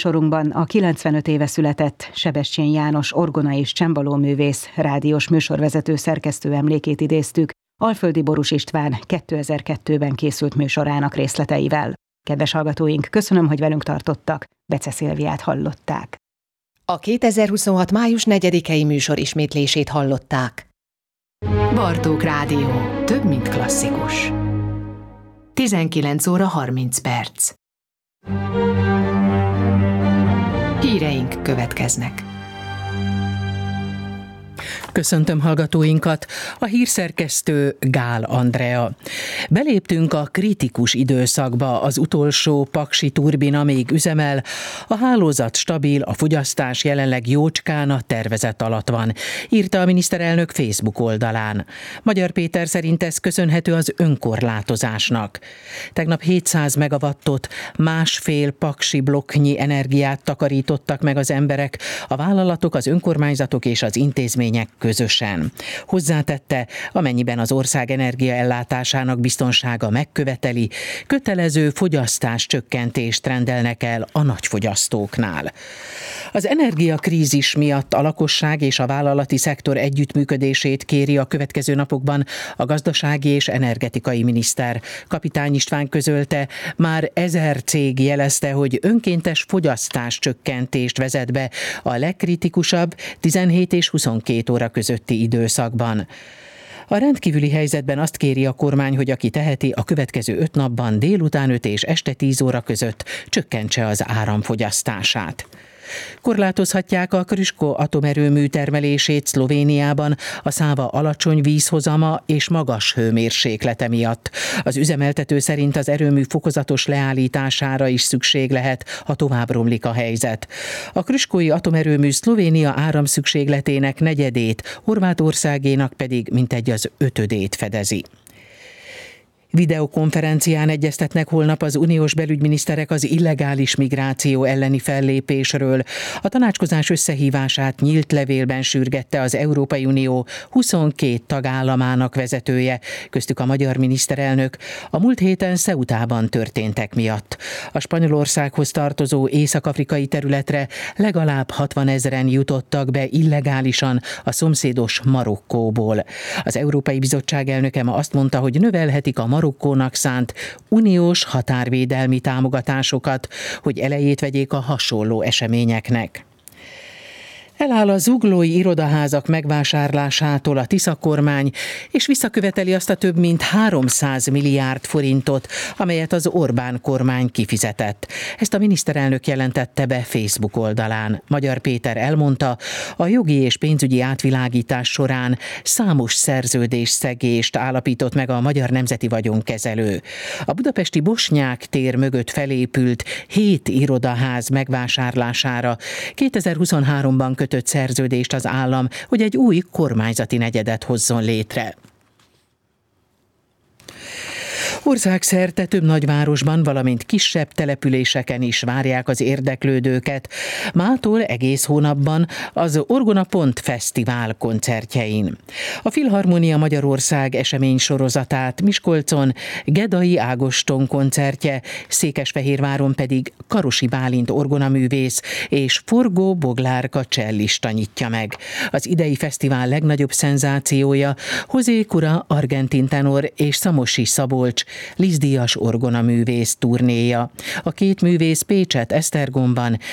műsorunkban a 95 éve született Sebestyén János orgona és csembaló művész, rádiós műsorvezető szerkesztő emlékét idéztük Alföldi Borús István 2002-ben készült műsorának részleteivel. Kedves hallgatóink, köszönöm, hogy velünk tartottak. Bece Szilviát hallották. A 2026. május 4-i műsor ismétlését hallották. Bartók Rádió. Több, mint klasszikus. 19 óra 30 perc. Híreink következnek. Köszöntöm hallgatóinkat, a hírszerkesztő Gál Andrea. Beléptünk a kritikus időszakba, az utolsó paksi turbina még üzemel, a hálózat stabil, a fogyasztás jelenleg jócskán a tervezet alatt van, írta a miniszterelnök Facebook oldalán. Magyar Péter szerint ez köszönhető az önkorlátozásnak. Tegnap 700 megawattot, másfél paksi blokknyi energiát takarítottak meg az emberek, a vállalatok, az önkormányzatok és az intézmények közösen. Hozzátette, amennyiben az ország energiaellátásának biztonsága megköveteli, kötelező fogyasztáscsökkentést rendelnek el a nagyfogyasztóknál. Az energiakrízis miatt a lakosság és a vállalati szektor együttműködését kéri a következő napokban a gazdasági és energetikai miniszter. Kapitány István közölte, már 1000 cég jelezte, hogy önkéntes fogyasztáscsökkentést vezet be a legkritikusabb 17 és 22 óra közötti időszakban. A rendkívüli helyzetben azt kéri a kormány, hogy aki teheti, a következő 5 napban délután 5 és este 10 óra között csökkentse az áramfogyasztását. Korlátozhatják a Krško atomerőmű termelését Szlovéniában a Száva alacsony vízhozama és magas hőmérséklete miatt. Az üzemeltető szerint az erőmű fokozatos leállítására is szükség lehet, ha tovább romlik a helyzet. A krškói atomerőmű Szlovénia áramszükségletének negyedét, Horvátországénak pedig mintegy az 5-ödét fedezi. Videokonferencián egyeztetnek holnap az uniós belügyminiszterek az illegális migráció elleni fellépésről. A tanácskozás összehívását nyílt levélben sürgette az Európai Unió 22 tagállamának vezetője, köztük a magyar miniszterelnök, a múlt héten Ceutában történtek miatt. A Spanyolországhoz tartozó észak-afrikai területre legalább 60 000-en jutottak be illegálisan a szomszédos Marokkóból. Az Európai Bizottság elnöke ma azt mondta, hogy növelhetik a Marokkónak szánt uniós határvédelmi támogatásokat, hogy elejét vegyék a hasonló eseményeknek. Eláll a zuglói irodaházak megvásárlásától a Tisza kormány, és visszaköveteli azt a több mint 300 milliárd forintot, amelyet az Orbán kormány kifizetett. Ezt a miniszterelnök jelentette be Facebook oldalán. Magyar Péter elmondta, a jogi és pénzügyi átvilágítás során számos szerződésszegést állapított meg a Magyar Nemzeti Vagyonkezelő. A budapesti Bosnyák tér mögött felépült 7 irodaház megvásárlására 2023-ban kötött szerződést az állam, hogy egy új kormányzati negyedet hozzon létre. Országszerte több nagyvárosban, valamint kisebb településeken is várják az érdeklődőket. Mától egész hónapban az Orgona Pont Fesztivál koncertjein. A Filharmonia Magyarország eseménysorozatát Miskolcon Gedai Ágoston koncertje, Székesfehérváron pedig Karosi Bálint orgonaművész és Forgó Boglárka csellista nyitja meg. Az idei fesztivál legnagyobb szenzációja José Cura argentin tenor és Szamosi Szabolcs Liszt-díjas orgonaművész turnéja. A két művész Pécset, Esztergomban,